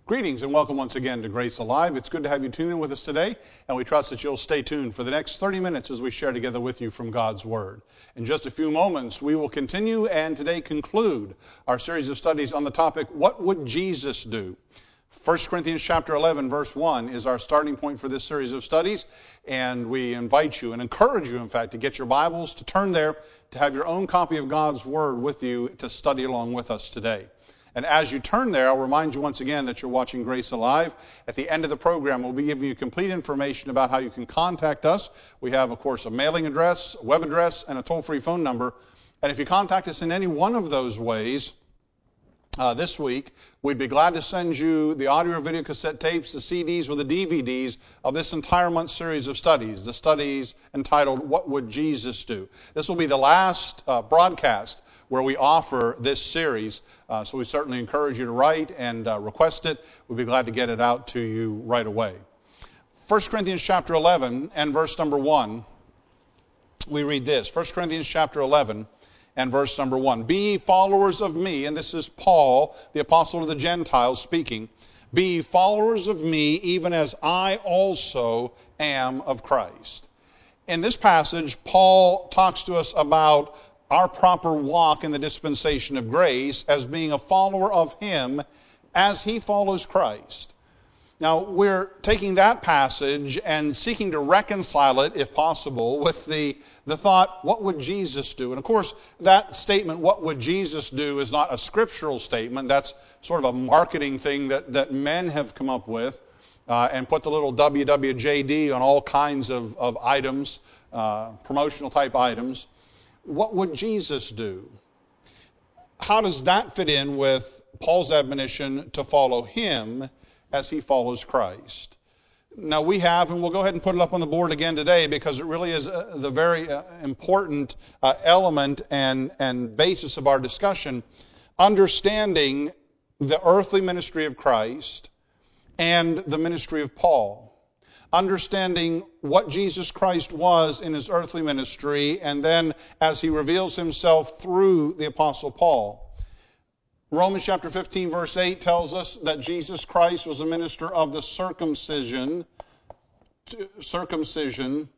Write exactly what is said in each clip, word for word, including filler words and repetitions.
Greetings and welcome once again to Grace Alive. It's good to have you tune in with us today, and we trust that you'll stay tuned for the next thirty minutes as we share together with you from God's Word. In just a few moments, we will continue and today conclude our series of studies on the topic, What Would Jesus Do? First Corinthians chapter eleven, verse one is our starting point for this series of studies, and we invite you and encourage you, in fact, to get your Bibles, to turn there, to have your own copy of God's Word with you to study along with us today. And as you turn there, I'll remind you once again that you're watching Grace Alive. At the end of the program, we'll be giving you complete information about how you can contact us. We have, of course, a mailing address, a web address, and a toll-free phone number. And if you contact us in any one of those ways, uh, this week, we'd be glad to send you the audio or video cassette tapes, the C Ds, or the D V Ds of this entire month's series of studies, the studies entitled, What Would Jesus Do? This will be the last uh, broadcast where we offer this series. Uh, so we certainly encourage you to write and uh, request it. We'd be glad to get it out to you right away. First Corinthians chapter eleven and verse number one, we read this. First Corinthians chapter eleven and verse number one. Be ye followers of me, and this is Paul, the apostle of the Gentiles, speaking. Be ye followers of me, even as I also am of Christ. In this passage, Paul talks to us about our proper walk in the dispensation of grace as being a follower of Him as He follows Christ. Now, we're taking that passage and seeking to reconcile it, if possible, with the, the thought, what would Jesus do? And of course, that statement, what would Jesus do, is not a scriptural statement. That's sort of a marketing thing that, that men have come up with uh, and put the little W W J D on all kinds of, of items, uh, promotional type items. What would Jesus do? How does that fit in with Paul's admonition to follow Him as he follows Christ? Now we have, and we'll go ahead and put it up on the board again today because it really is uh, the very uh, important uh, element and, and basis of our discussion, understanding the earthly ministry of Christ and the ministry of Paul. Understanding what Jesus Christ was in His earthly ministry, and then as He reveals Himself through the Apostle Paul. Romans chapter fifteen, verse eight tells us that Jesus Christ was a minister of the circumcision, to, circumcision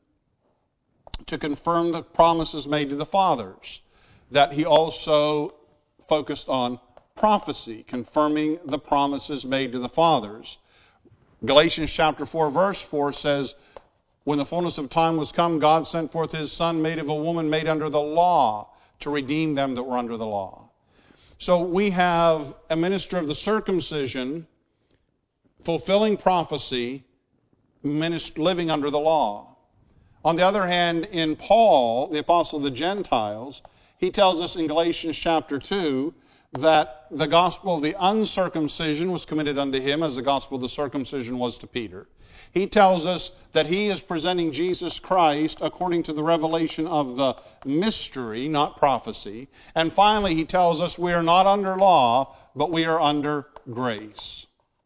to confirm the promises made to the fathers. That He also focused on prophecy, confirming the promises made to the fathers. Galatians chapter four, verse four says, when the fullness of time was come, God sent forth His Son, made of a woman, made under the law, to redeem them that were under the law. So we have a minister of the circumcision, fulfilling prophecy, living under the law. On the other hand, in Paul, the apostle of the Gentiles, he tells us in Galatians chapter two, that the gospel of the uncircumcision was committed unto him as the gospel of the circumcision was to Peter. He tells us that he is presenting Jesus Christ according to the revelation of the mystery, not prophecy. And finally, he tells us we are not under law, but we are under grace.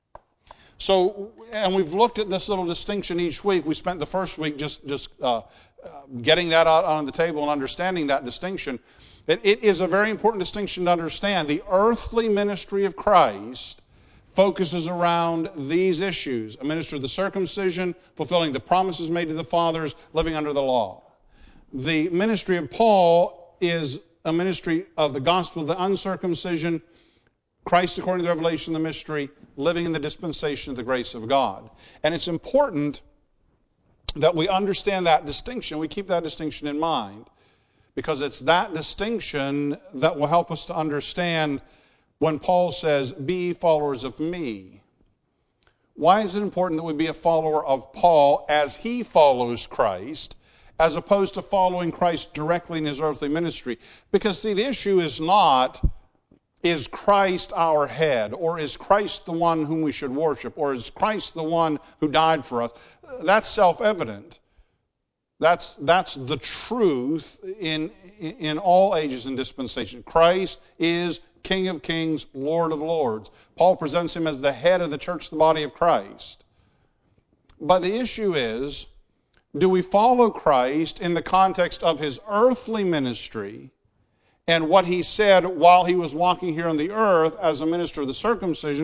So, and we've looked at this little distinction each week. We spent the first week just, just uh, getting that out on the table and understanding that distinction. That it is a very important distinction to understand. The earthly ministry of Christ focuses around these issues. A minister of the circumcision, fulfilling the promises made to the fathers, living under the law. The ministry of Paul is a ministry of the gospel of the uncircumcision, Christ according to the revelation of the mystery, living in the dispensation of the grace of God. And it's important that we understand that distinction. We keep that distinction in mind. Because it's that distinction that will help us to understand when Paul says, be followers of me. Why is it important that we be a follower of Paul as he follows Christ, as opposed to following Christ directly in his earthly ministry? Because, see, the issue is not, is Christ our head, or is Christ the one whom we should worship, or is Christ the one who died for us? That's self-evident. That's, that's the truth in, in all ages and dispensation. Christ is King of kings, Lord of lords. Paul presents Him as the head of the church, the body of Christ. But the issue is, do we follow Christ in the context of His earthly ministry and what He said while He was walking here on the earth as a minister of the circumcision,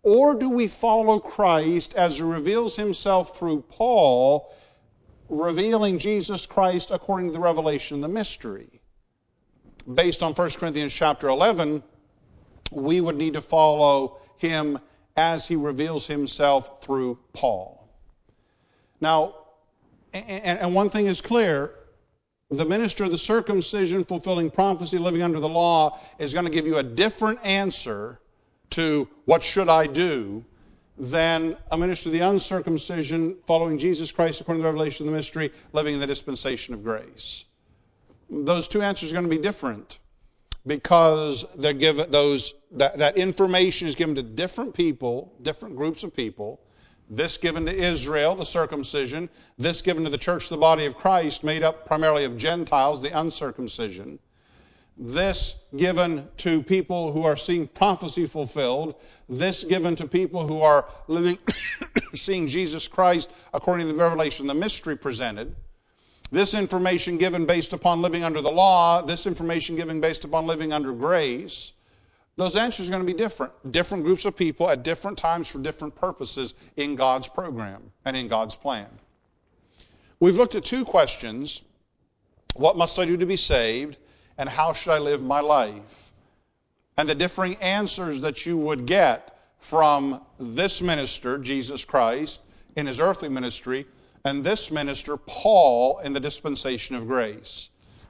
Or do we follow Christ as he reveals himself through Paul, revealing Jesus Christ according to the revelation of the mystery? Based on First Corinthians chapter eleven, we would need to follow him as he reveals himself through Paul. Now, and one thing is clear, the minister of the circumcision, fulfilling prophecy, living under the law, is going to give you a different answer to what should I do than a minister of the uncircumcision, following Jesus Christ according to the revelation of the mystery, living in the dispensation of grace. Those two answers are going to be different because they're given those that, that information is given to different people, different groups of people. This given to Israel, the circumcision. This given to the church, the body of Christ, made up primarily of Gentiles, the uncircumcision. This given to people who are seeing prophecy fulfilled. This given to people who are living, seeing Jesus Christ according to the revelation, the mystery presented. This information given based upon living under the law. This information given based upon living under grace. Those answers are going to be different. Different groups of people at different times for different purposes in God's program and in God's plan. We've looked at two questions. What must I do to be saved? And how should I live my life? And the differing answers that you would get from this minister, Jesus Christ, in his earthly ministry, and this minister, Paul, in the dispensation of grace.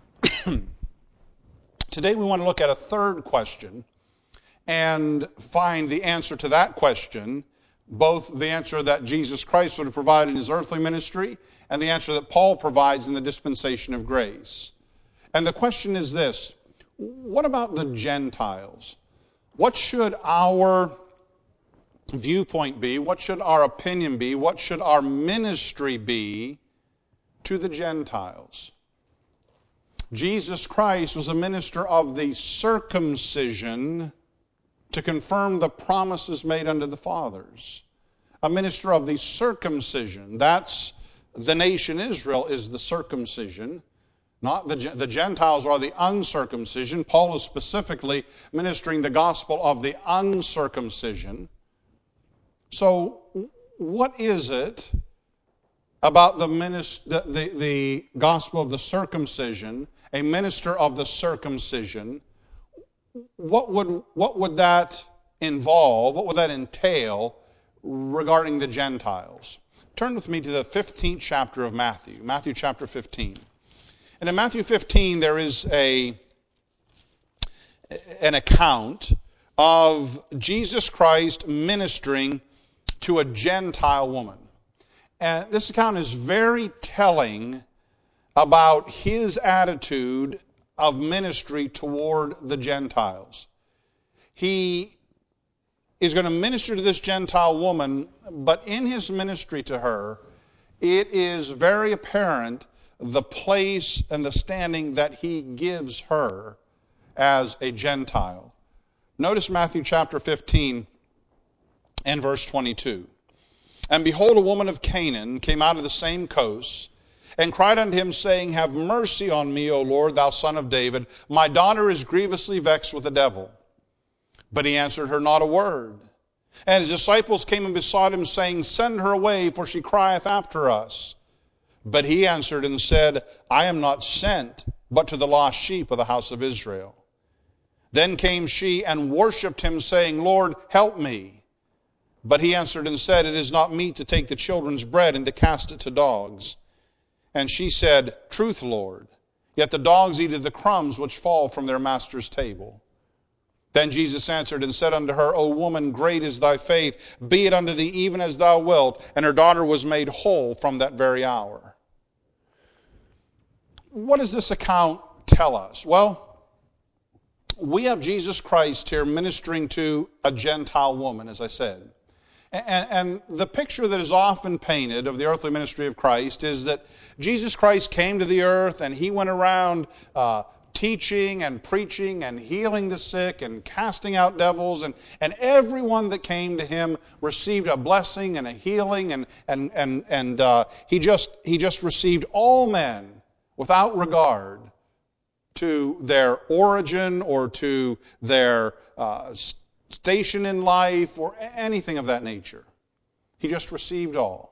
Today we want to look at a third question and find the answer to that question, both the answer that Jesus Christ would have provided in his earthly ministry and the answer that Paul provides in the dispensation of grace. And the question is this: what about the Gentiles? What should our viewpoint be? What should our opinion be? What should our ministry be to the Gentiles? Jesus Christ was a minister of the circumcision to confirm the promises made unto the fathers. A minister of the circumcision. That's the nation Israel is the circumcision. Not the, the Gentiles are the uncircumcision. Paul is specifically ministering the gospel of the uncircumcision. So what is it about the, minister, the, the, the gospel of the circumcision, a minister of the circumcision? What would, what would that involve? What would that entail regarding the Gentiles? Turn with me to the fifteenth chapter of Matthew, Matthew chapter fifteen. And in Matthew fifteen, there is a, an account of Jesus Christ ministering to a Gentile woman. And this account is very telling about his attitude of ministry toward the Gentiles. He is going to minister to this Gentile woman, but in his ministry to her, it is very apparent the place and the standing that he gives her as a Gentile. Notice Matthew chapter fifteen and verse twenty-two. And behold, a woman of Canaan came out of the same coast, and cried unto him, saying, Have mercy on me, O Lord, thou son of David. My daughter is grievously vexed with the devil. But he answered her not a word. And his disciples came and besought him, saying, Send her away, for she crieth after us. But he answered and said, I am not sent, but to the lost sheep of the house of Israel. Then came she and worshipped him, saying, Lord, help me. But he answered and said, It is not meet to take the children's bread and to cast it to dogs. And she said, Truth, Lord, yet the dogs eat of the crumbs which fall from their master's table. Then Jesus answered and said unto her, O woman, great is thy faith, be it unto thee even as thou wilt. And her daughter was made whole from that very hour. What does this account tell us? Well, we have Jesus Christ here ministering to a Gentile woman, as I said. And, and the picture that is often painted of the earthly ministry of Christ is that Jesus Christ came to the earth and he went around uh, teaching and preaching and healing the sick and casting out devils, and, and everyone that came to him received a blessing and a healing, and, and, and, and uh, he, just, he just received all men without regard to their origin or to their uh, station in life, or anything of that nature. He just received all.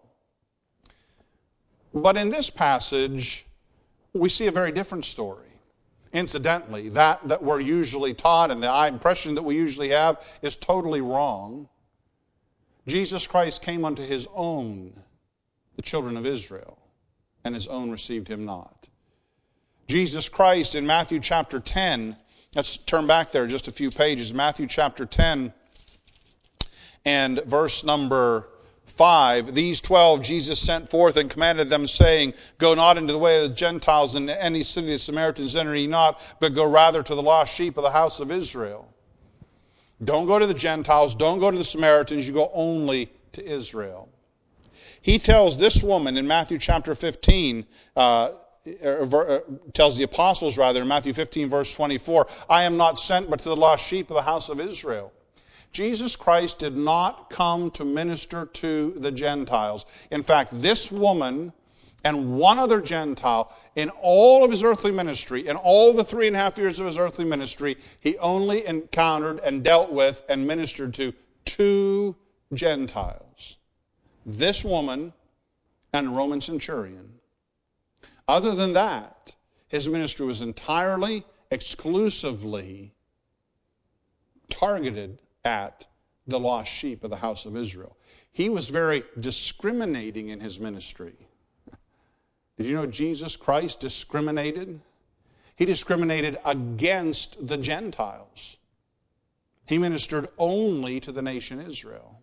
But in this passage, we see a very different story. Incidentally, that that we're usually taught and the impression that we usually have is totally wrong. Jesus Christ came unto his own, the children of Israel, and his own received him not. Jesus Christ in Matthew chapter ten, let's turn back there just a few pages, Matthew chapter ten and verse number five. These twelve Jesus sent forth and commanded them, saying, Go not into the way of the Gentiles, and any city of the Samaritans enter ye not, but go rather to the lost sheep of the house of Israel. Don't go to the Gentiles, don't go to the Samaritans, you go only to Israel. He tells this woman in Matthew chapter fifteen, uh, tells the apostles rather, in Matthew fifteen verse twenty-four, I am not sent but to the lost sheep of the house of Israel. Jesus Christ did not come to minister to the Gentiles. In fact, this woman and one other Gentile, in all of his earthly ministry, in all the three and a half years of his earthly ministry, he only encountered and dealt with and ministered to two Gentiles. This woman and a Roman centurion. Other than that, his ministry was entirely, exclusively targeted at the lost sheep of the house of Israel. He was very discriminating in his ministry. Did you know Jesus Christ discriminated? He discriminated against the Gentiles. He ministered only to the nation Israel.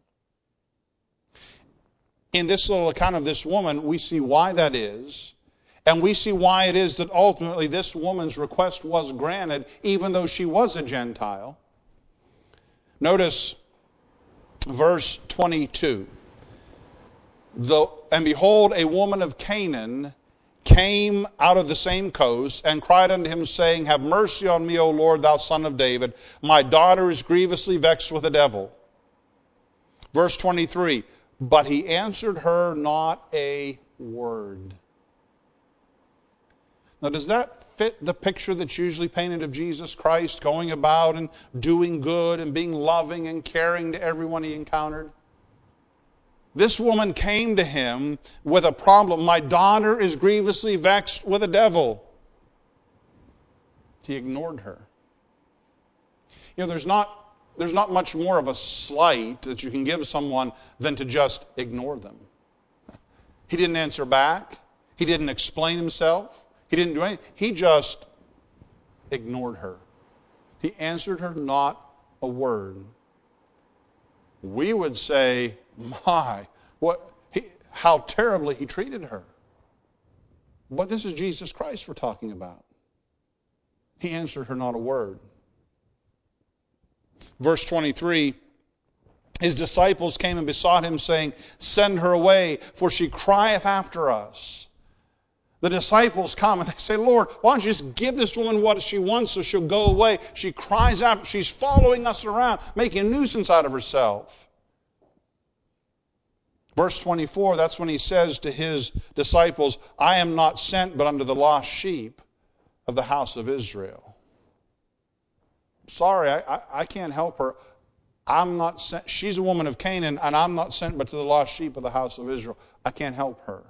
In this little account of this woman, we see why that is, and we see why it is that ultimately this woman's request was granted, even though she was a Gentile. Notice verse twenty-two. The, and behold, a woman of Canaan came out of the same coast and cried unto him, saying, Have mercy on me, O Lord, thou son of David. My daughter is grievously vexed with a devil. Verse twenty-three. But he answered her not a word. Now, does that fit the picture that's usually painted of Jesus Christ going about and doing good and being loving and caring to everyone he encountered? This woman came to him with a problem. My daughter is grievously vexed with a devil. He ignored her. You know, there's not, there's not much more of a slight that you can give someone than to just ignore them. He didn't answer back. He didn't explain himself. He didn't do anything. He just ignored her. He answered her not a word. We would say, my, what, he, how terribly he treated her. But this is Jesus Christ we're talking about. He answered her not a word. Verse twenty-three, his disciples came and besought him, saying, Send her away, for she crieth after us. The disciples come and they say, Lord, why don't you just give this woman what she wants so she'll go away? She cries out. She's following us around, making a nuisance out of herself. Verse twenty-four, that's when he says to his disciples, I am not sent but unto the lost sheep of the house of Israel. Sorry, I, I, I can't help her. I'm not sent. She's a woman of Canaan, and I'm not sent but to the lost sheep of the house of Israel. I can't help her.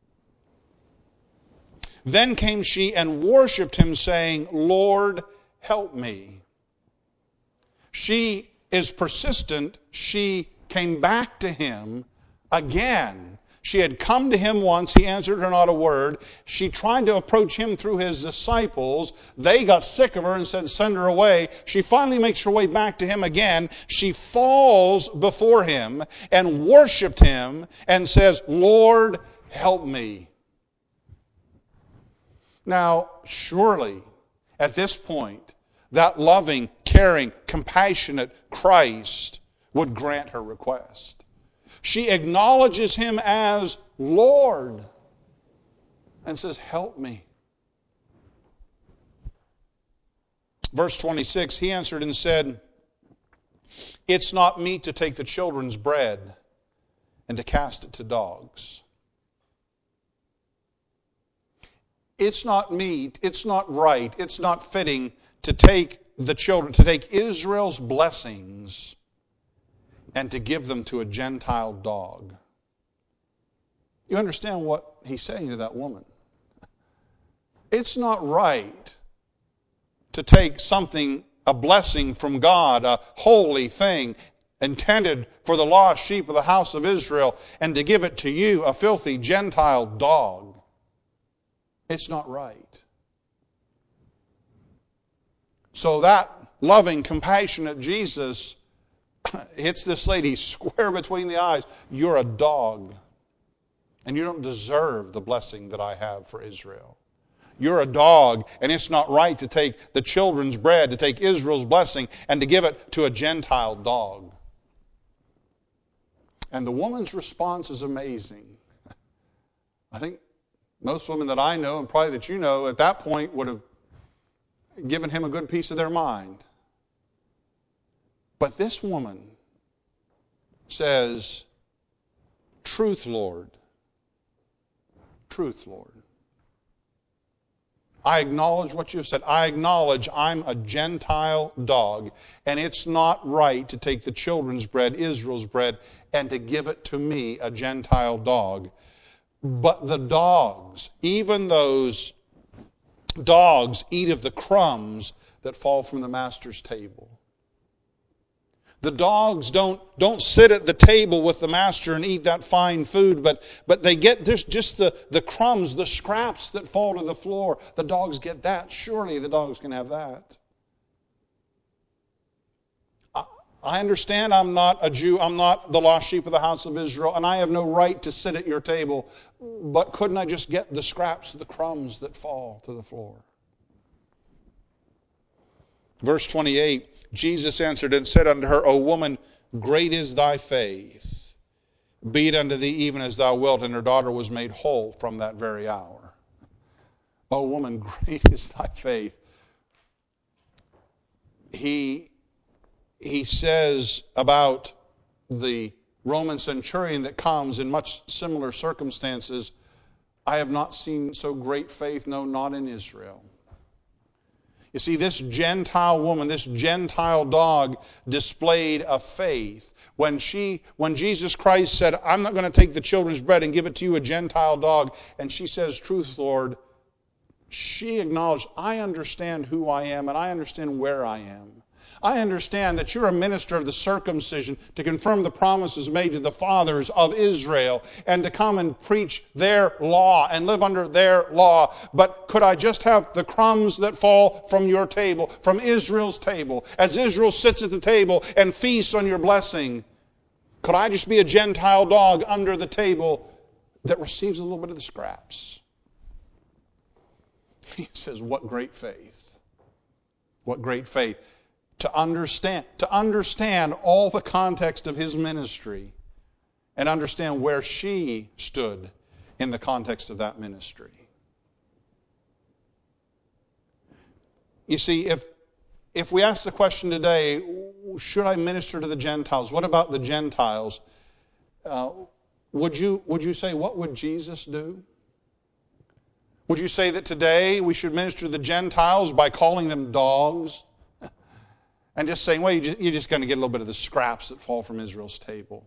Then came she and worshipped him, saying, Lord, help me. She is persistent. She came back to him again. She had come to him once. He answered her not a word. She tried to approach him through his disciples. They got sick of her and said, send her away. She finally makes her way back to him again. She falls before him and worshiped him and says, Lord, help me. Now, surely, at this point, that loving, caring, compassionate Christ would grant her request. She acknowledges him as Lord and says, help me. Verse twenty-six, he answered and said, It's not meet to take the children's bread and to cast it to dogs. It's not meet, it's not right, it's not fitting to take the children, to take Israel's blessings and to give them to a Gentile dog. You understand what he's saying to that woman? It's not right to take something, a blessing from God, a holy thing intended for the lost sheep of the house of Israel, and to give it to you, a filthy Gentile dog. It's not right. So that loving, compassionate Jesus hits this lady square between the eyes. You're a dog, and you don't deserve the blessing that I have for Israel. You're a dog, and it's not right to take the children's bread, to take Israel's blessing, and to give it to a Gentile dog. And the woman's response is amazing. I think most women that I know, and probably that you know, at that point would have given him a good piece of their mind. But this woman says, "Truth, Lord. Truth, Lord. I acknowledge what you've said. I acknowledge I'm a Gentile dog, and it's not right to take the children's bread, Israel's bread, and to give it to me, a Gentile dog. But the dogs, even those dogs, eat of the crumbs that fall from the master's table. The dogs don't, don't sit at the table with the master and eat that fine food, but, but they get just, just the, the crumbs, the scraps that fall to the floor. The dogs get that. Surely the dogs can have that. I, I understand I'm not a Jew. I'm not the lost sheep of the house of Israel, and I have no right to sit at your table. But couldn't I just get the scraps, the crumbs that fall to the floor? Verse twenty-eight. Jesus answered and said unto her, O woman, great is thy faith. Be it unto thee even as thou wilt. And her daughter was made whole from that very hour. O woman, great is thy faith. He, he says about the Roman centurion that comes in much similar circumstances, I have not seen so great faith, no, not in Israel. You see, this Gentile woman, this Gentile dog displayed a faith. When she, when Jesus Christ said, I'm not going to take the children's bread and give it to you, a Gentile dog, and she says, truth, Lord, she acknowledged, I understand who I am and I understand where I am. I understand that you're a minister of the circumcision to confirm the promises made to the fathers of Israel and to come and preach their law and live under their law. But could I just have the crumbs that fall from your table, from Israel's table, as Israel sits at the table and feasts on your blessing? Could I just be a Gentile dog under the table that receives a little bit of the scraps? He says, what great faith. What great faith. To understand, to understand all the context of his ministry and understand where she stood in the context of that ministry. You see, if, if we ask the question today, should I minister to the Gentiles? What about the Gentiles? Uh, would you, would you say, what would Jesus do? Would you say that today we should minister to the Gentiles by calling them dogs? And just saying, well, you're just going to get a little bit of the scraps that fall from Israel's table.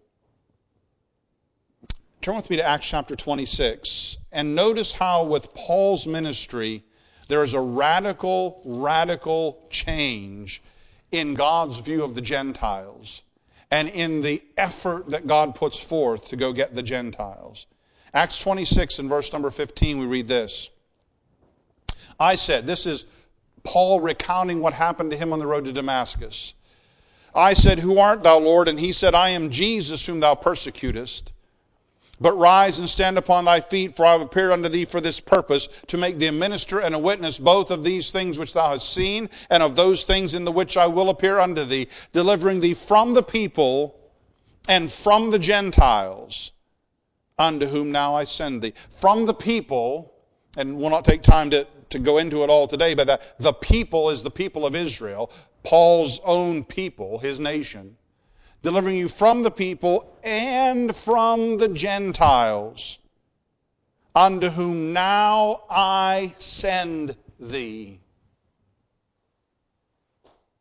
Turn with me to Acts chapter twenty-six. And notice how with Paul's ministry, there is a radical, radical change in God's view of the Gentiles and in the effort that God puts forth to go get the Gentiles. Acts twenty-six and verse number fifteen, we read this. I said, this is Paul recounting what happened to him on the road to Damascus. I said, who art thou, Lord? And he said, I am Jesus whom thou persecutest. But rise and stand upon thy feet, for I have appeared unto thee for this purpose, to make thee a minister and a witness both of these things which thou hast seen, and of those things in the which I will appear unto thee, delivering thee from the people and from the Gentiles, unto whom now I send thee. From the people, and we'll not take time to to go into it all today, but that the people is the people of Israel, Paul's own people, his nation, delivering you from the people and from the Gentiles, unto whom now I send thee.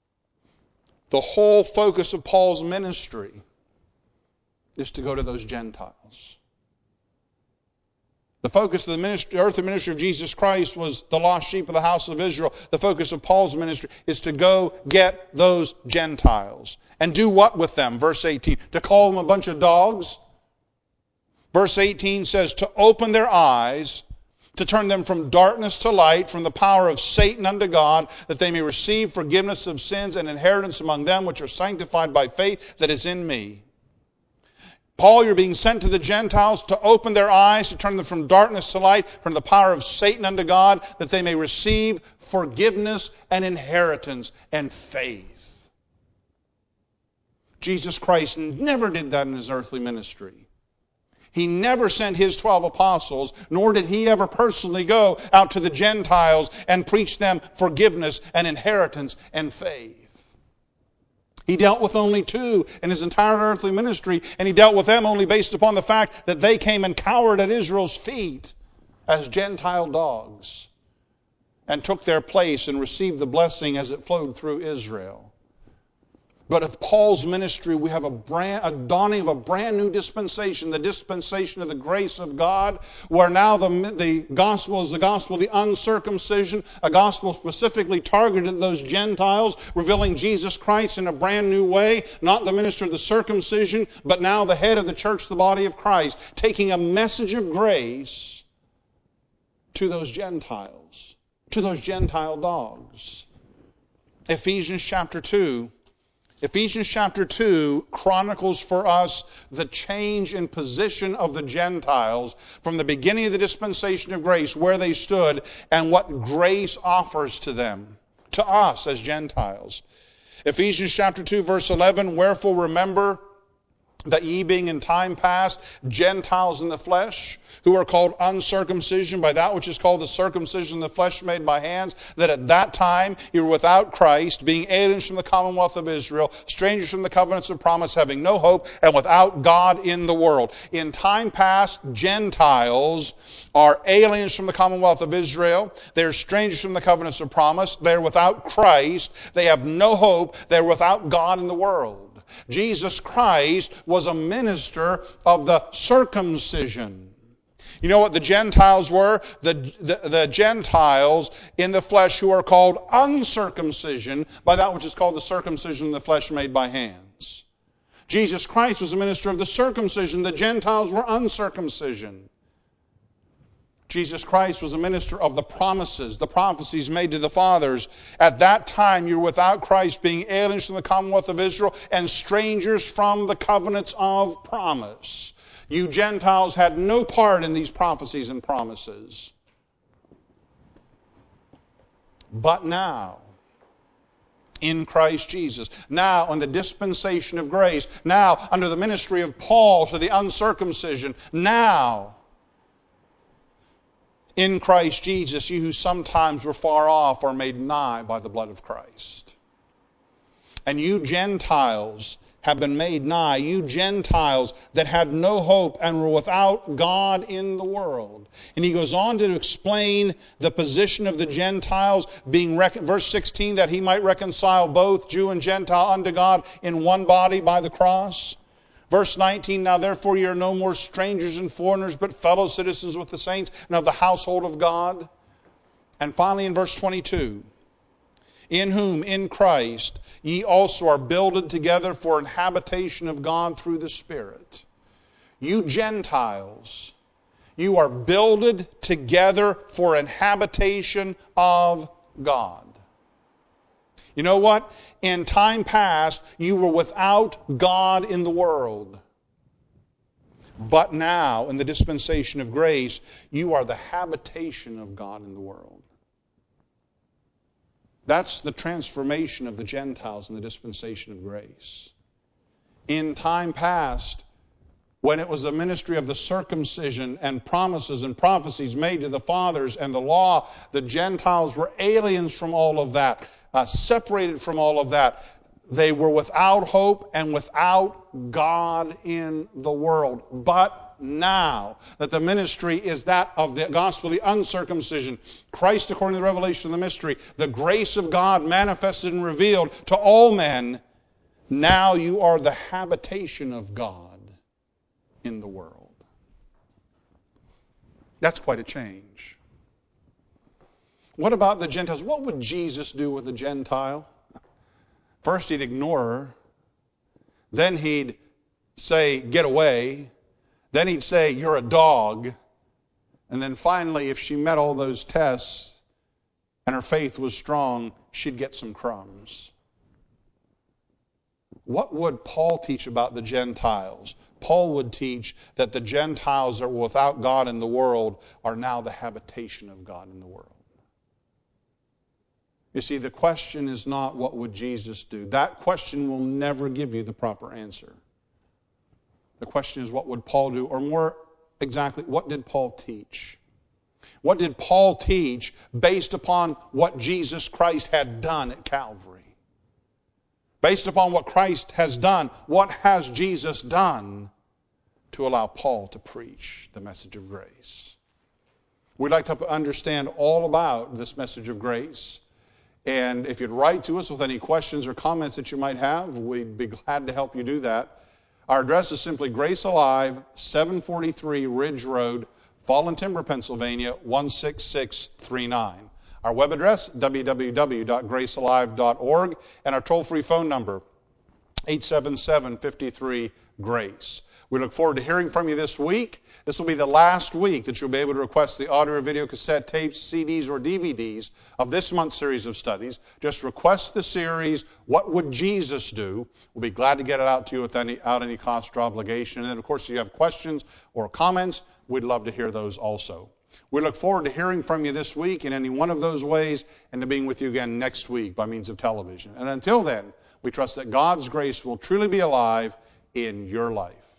The whole focus of Paul's ministry is to go to those Gentiles. The focus of the ministry, earthly ministry of Jesus Christ was the lost sheep of the house of Israel. The focus of Paul's ministry is to go get those Gentiles. And do what with them? Verse eighteen. To call them a bunch of dogs? Verse eighteen says to open their eyes, to turn them from darkness to light, from the power of Satan unto God, that they may receive forgiveness of sins and inheritance among them which are sanctified by faith that is in me. Paul, you're being sent to the Gentiles to open their eyes, to turn them from darkness to light, from the power of Satan unto God, that they may receive forgiveness and inheritance and faith. Jesus Christ never did that in his earthly ministry. He never sent his twelve apostles, nor did he ever personally go out to the Gentiles and preach them forgiveness and inheritance and faith. He dealt with only two in his entire earthly ministry, and he dealt with them only based upon the fact that they came and cowered at Israel's feet as Gentile dogs and took their place and received the blessing as it flowed through Israel. But of Paul's ministry, we have a, brand, a dawning of a brand new dispensation, the dispensation of the grace of God, where now the, the gospel is the gospel of the uncircumcision, a gospel specifically targeted at those Gentiles, revealing Jesus Christ in a brand new way, not the minister of the circumcision, but now the head of the church, the body of Christ, taking a message of grace to those Gentiles, to those Gentile dogs. Ephesians chapter two. Ephesians chapter two chronicles for us the change in position of the Gentiles from the beginning of the dispensation of grace, where they stood, and what grace offers to them, to us as Gentiles. Ephesians chapter two, verse eleven, wherefore remember that ye being in time past Gentiles in the flesh, who are called uncircumcision by that which is called the circumcision of the flesh made by hands, that at that time you were without Christ, being aliens from the commonwealth of Israel, strangers from the covenants of promise, having no hope, and without God in the world. In time past, Gentiles are aliens from the commonwealth of Israel. They're strangers from the covenants of promise. They're without Christ. They have no hope. They're without God in the world. Jesus Christ was a minister of the circumcision. You know what the Gentiles were? The, the, the Gentiles in the flesh who are called uncircumcision by that which is called the circumcision of the flesh made by hands. Jesus Christ was a minister of the circumcision. The Gentiles were uncircumcision. Jesus Christ was a minister of the promises, the prophecies made to the fathers. At that time, you were without Christ, being aliens from the commonwealth of Israel and strangers from the covenants of promise. You Gentiles had no part in these prophecies and promises. But now, in Christ Jesus, now in the dispensation of grace, now under the ministry of Paul to the uncircumcision, now in Christ Jesus, you who sometimes were far off are made nigh by the blood of Christ. And you Gentiles have been made nigh, you Gentiles that had no hope and were without God in the world. And he goes on to explain the position of the Gentiles, being recon- verse sixteen, that he might reconcile both Jew and Gentile unto God in one body by the cross. Verse nineteen, now therefore ye are no more strangers and foreigners, but fellow citizens with the saints and of the household of God. And finally in verse twenty-two, in whom, in Christ, ye also are builded together for an habitation of God through the Spirit. You Gentiles, you are builded together for an habitation of God. You know what? In time past, you were without God in the world. But now, in the dispensation of grace, you are the habitation of God in the world. That's the transformation of the Gentiles in the dispensation of grace. In time past, when it was the ministry of the circumcision and promises and prophecies made to the fathers and the law, the Gentiles were aliens from all of that, uh, separated from all of that. They were without hope and without God in the world. But now that the ministry is that of the gospel, the uncircumcision, Christ according to the revelation of the mystery, the grace of God manifested and revealed to all men, Now you are the habitation of God in the world. That's quite a change. What about the Gentiles? What would Jesus do with a Gentile? First, he'd ignore her. Then he'd say, get away. Then he'd say, you're a dog. And then finally, if she met all those tests and her faith was strong, she'd get some crumbs. What would Paul teach about the Gentiles? Paul would teach that the Gentiles that were without God in the world are now the habitation of God in the world. You see, the question is not what would Jesus do. That question will never give you the proper answer. The question is what would Paul do, or more exactly, what did Paul teach? What did Paul teach based upon what Jesus Christ had done at Calvary? Based upon what Christ has done, what has Jesus done to allow Paul to preach the message of grace? We'd like to understand all about this message of grace. And if you'd write to us with any questions or comments that you might have, we'd be glad to help you do that. Our address is simply Grace Alive, seven forty-three Ridge Road, Fallen Timber, Pennsylvania, one six six three nine. Our web address, w w w dot grace alive dot org, and our toll-free phone number, eight seven seven, five three, GRACE. We look forward to hearing from you this week. This will be the last week that you'll be able to request the audio or video cassette tapes, C Ds, or D V Ds of this month's series of studies. Just request the series, What Would Jesus Do? We'll be glad to get it out to you without any, without any cost or obligation. And then, of course, if you have questions or comments, we'd love to hear those also. We look forward to hearing from you this week in any one of those ways and to being with you again next week by means of television. And until then, we trust that God's grace will truly be alive in your life.